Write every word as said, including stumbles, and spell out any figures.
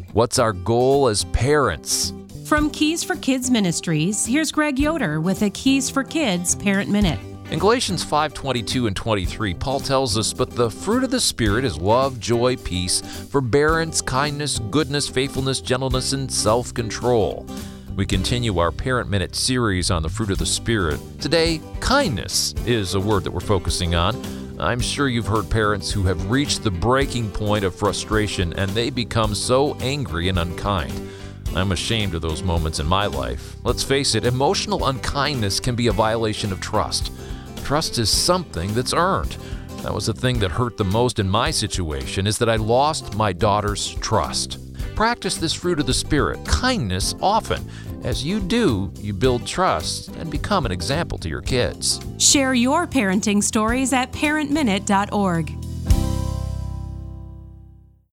What's our goal as parents? From Keys for Kids Ministries, here's Greg Yoder with a Keys for Kids Parent Minute. In Galatians five twenty-two and twenty-three, Paul tells us, "But the fruit of the Spirit is love, joy, peace, forbearance, kindness, goodness, faithfulness, gentleness, and self-control." We continue our Parent Minute series on the fruit of the Spirit. Today, kindness is a word that we're focusing on. I'm sure you've heard parents who have reached the breaking point of frustration and they become so angry and unkind. I'm ashamed of those moments in my life. Let's face it, emotional unkindness can be a violation of trust. Trust is something that's earned. That was the thing that hurt the most in my situation, is that I lost my daughter's trust. Practice this fruit of the Spirit, kindness, often. As you do, you build trust and become an example to your kids. Share your parenting stories at parent minute dot org.